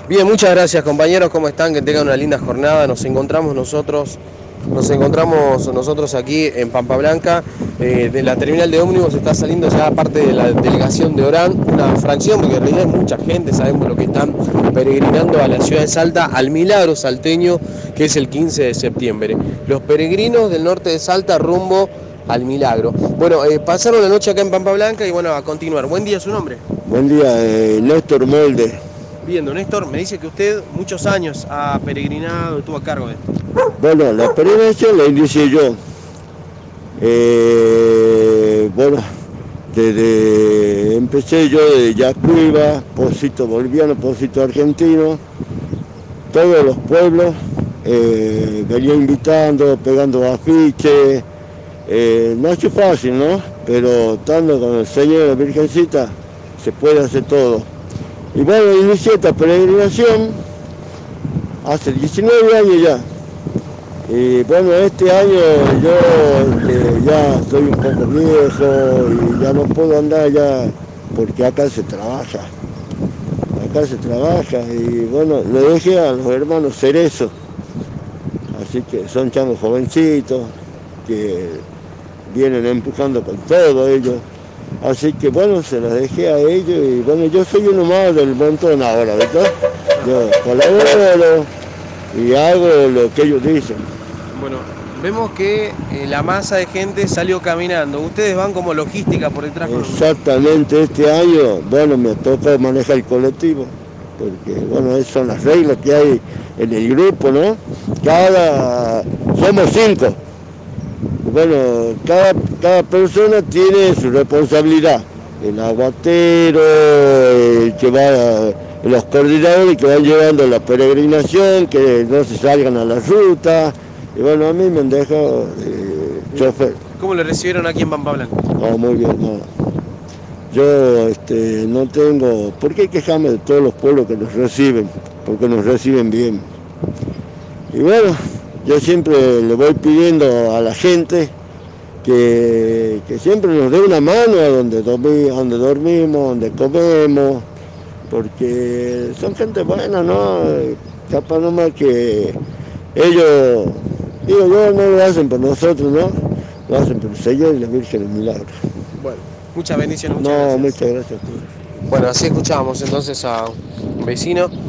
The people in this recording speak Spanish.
Bien, muchas gracias compañeros, ¿cómo están? Que tengan una linda jornada. Nos encontramos nosotros aquí en Pampa Blanca. De la terminal de ómnibus está saliendo ya parte de la delegación de Orán, una fracción, porque en realidad hay mucha gente, sabemos lo que están peregrinando a la ciudad de Salta, al milagro salteño, que es el 15 de septiembre. Los peregrinos del norte de Salta rumbo al milagro. Bueno, pasaron la noche acá en Pampa Blanca y bueno, a continuar. Buen día, ¿su nombre? Buen día, Néstor Molde. Bien, don Néstor, me dice que usted muchos años ha peregrinado, estuvo a cargo de esto. Bueno, la peregrinación la inicié yo. Bueno, empecé yo de Yacuiba, Pocito boliviano, Pocito argentino, todos los pueblos, venía invitando, pegando afiches. No es fácil, ¿no? Pero estando con el Señor y la Virgencita, se puede hacer todo. Y bueno, inicié esta peregrinación hace 19 años ya. Y bueno, este año yo ya soy un poco viejo y ya no puedo andar ya porque acá se trabaja. Acá se trabaja y bueno, le dejé a los hermanos Cerezo. Así que son chamos jovencitos que vienen empujando con todo ellos. Así que bueno, se las dejé a ellos y bueno, yo soy uno más del montón ahora, ¿verdad? Yo colaboro y hago lo que ellos dicen. Bueno, vemos que la masa de gente salió caminando. Ustedes van como logística por detrás. Exactamente, este año, bueno, me toca manejar el colectivo, porque bueno, esas son las reglas que hay en el grupo, ¿no? Somos 5. Bueno, cada persona tiene su responsabilidad. El aguatero, el que va, los coordinadores que van llevando la peregrinación, que no se salgan a la ruta. Y bueno, a mí me han dejado chofer. ¿Cómo le recibieron aquí en Pampa Blanca? No, muy bien, no. Yo no tengo por qué quejarme de todos los pueblos que nos reciben, porque nos reciben bien. Y bueno, yo siempre le voy pidiendo a la gente que siempre nos dé una mano a donde dormimos, donde comemos, porque son gente buena, ¿no? Capaz nomás que ellos, digo yo, no lo hacen por nosotros, ¿no? Lo hacen por el Señor y la Virgen del Milagro. Bueno, muchas bendiciones, muchas gracias. Bueno, así escuchábamos entonces a un vecino.